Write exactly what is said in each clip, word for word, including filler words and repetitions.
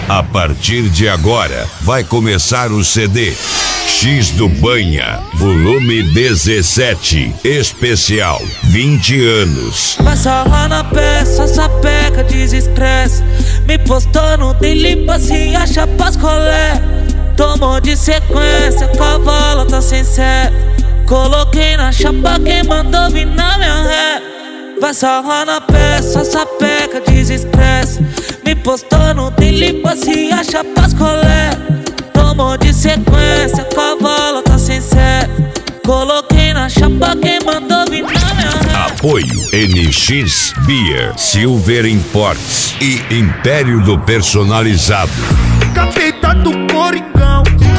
A partir de agora, vai começar o C D X do Banha, volume dezessete, especial vinte anos. Passa lá na peça, sapeca, desestressa. Me postou no daily, se acha pras colé. Tomou de sequência, cavalo tá sem sé. Coloquei na chapa quem mandou vir na minha ré. Vai sarrar na peça, sapeca, desestressa. Me postou no daily, se acha pras colé. Tomou de sequência, cavalo tá sem sé. Coloquei na chapa quem mandou vir na minha ré. Apoio N X Beer, Silver Imports e Império do Personalizado. Capeta do Coringão,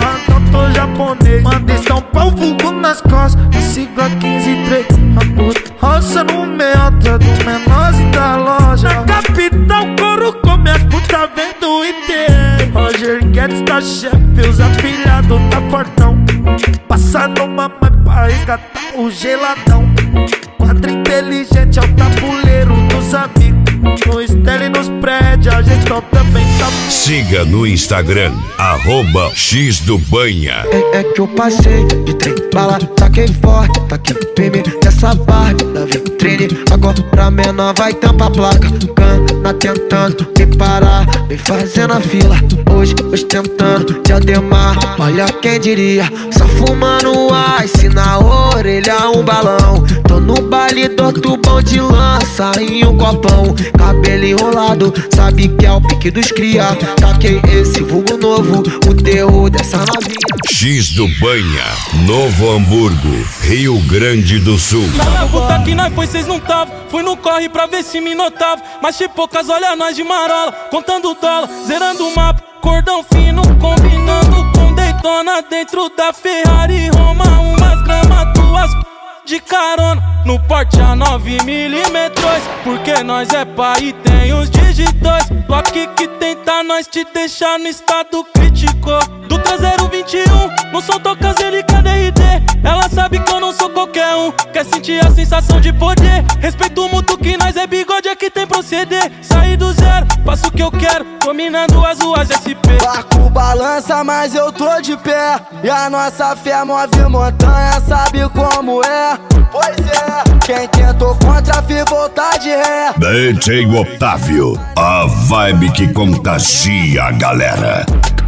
tô japonês. Mandei São Paulo, vulgo nas costas. Sigla quinze e três, a puta roça no meio, atrás do menorzinho da loja. Na capital, couro come as puta vendo I T. Roger Guedes tá chefe, os apilhados tá portão. Passa numa mãe pra resgatar o geladão. Quadro inteligente é o tabuleiro dos amigos. No estelle e nos prédios, a gestão também tá. Siga no Instagram, arroba X do Banha. É, é que eu passei de trem bala, taquei forte, taquei P M dessa Barbie da vitrine. Agora pra menor vai tampar a placa. Cana tentando me parar, vem fazendo a fila. Hoje, ostentando diadema, olha quem diria. Só fumando ice na orelha, um balão. Tô no baile do tubão de lança em um copão. Cabelo enrolado, sabe que é o pique dos cria. Taquei esse vulgo novo, o terror dessa novinha. X do Banha, Novo Hamburgo, Rio Grande do Sul. Na puta que nós foi, cês não tava. Fui no corre pra ver se me notava. Mas de poucas, olha nós de marola. Contando dólar, zerando o mapa. Cordão fino, combinando com Daytona. Dentro da Ferrari Roma, umas gramas, duas de carona. No porte a nove milímetros, porque nós é pai e tem os digitais. Lock que tenta nós te deixar no estado crítico. Do traseiro vinte e um, não sou tocas, ele cadê R D? Ela sabe que eu não sou qualquer um. Quer sentir a sensação de poder. Respeito o mútuo que nós é bigode, é que tem proceder. Saí do zero, faço o que eu quero, dominando as ruas S P. Barco balança, mas eu tô de pé. E a nossa fé move montanha, sabe como é? Pois é, quem tentou contra, fez voltar de ré. D J Otávio, a vibe que contagia a galera.